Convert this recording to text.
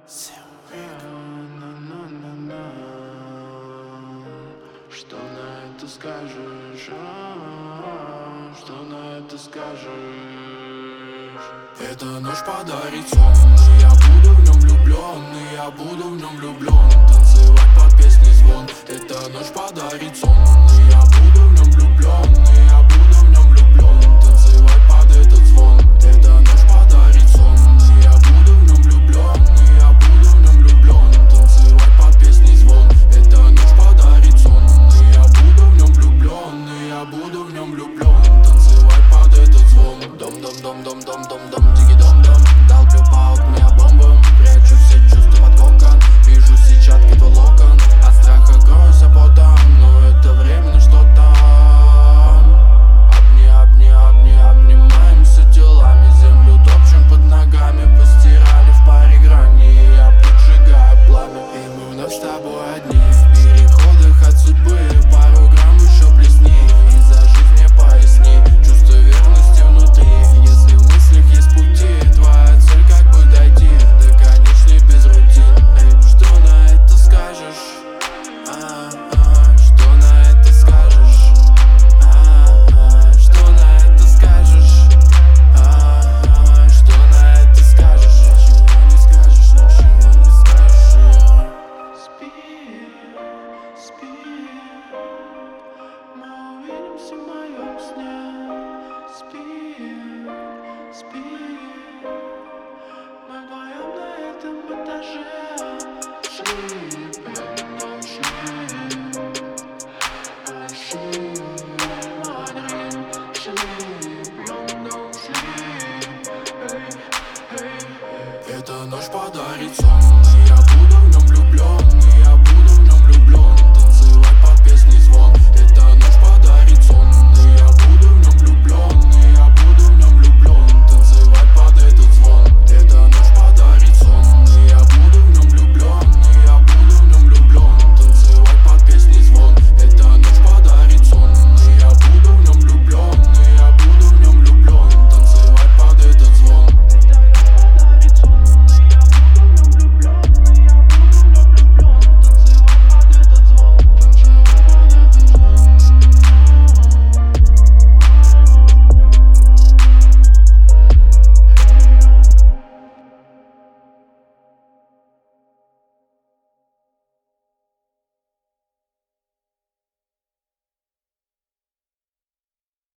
Что на это скажешь? Что на это скажешь? Эта ночь подарит сон, и я буду в нем влюблен, и я буду в нем влюблен. Танцевать под песни звон. Эта ночь подарит сон, и я буду в нем влюблен, и я буду в нем влюблен. Танцевать под этот звон. Эта ночь подарит сон, и я буду в нем влюблен, и я буду в нем влюблен. Танцевать под песни звон. Эта ночь подарит сон, и я буду в нем влюблен, и я буду в нем влюблен. Танцевать под этот звон. Дом-дом-дом-дом-дом-дом-дом, диги-дом-дом. Долблю по окне бомбом, прячу все чувства под кокон. Вижу сетчатки твой локон, от страха кроюсь потом, но это временно что-то. Обнимаемся телами, землю топчем под ногами, постирали в паре грани, я поджигаю пламя, и мы вновь с тобой одни в переходах от судьбы. Пару грамм еще плесни, и за жизнь мне поясни. Чувство верности внутри, если в мыслях есть пути, твоя цель как бы дойти до конечной без рутин. Эй, что на это скажешь? Что на это скажешь? Что на это скажешь? Что на это скажешь? Ничего не скажешь, ничего не скажешь. Спи, спи, мы увидимся в моем сне. Спи, спи, мы вдвоем на этом этаже. Sleep and don't sleep. Sleep, my dream. Sleep and don't sleep. Hey, hey. Эта ночь подарит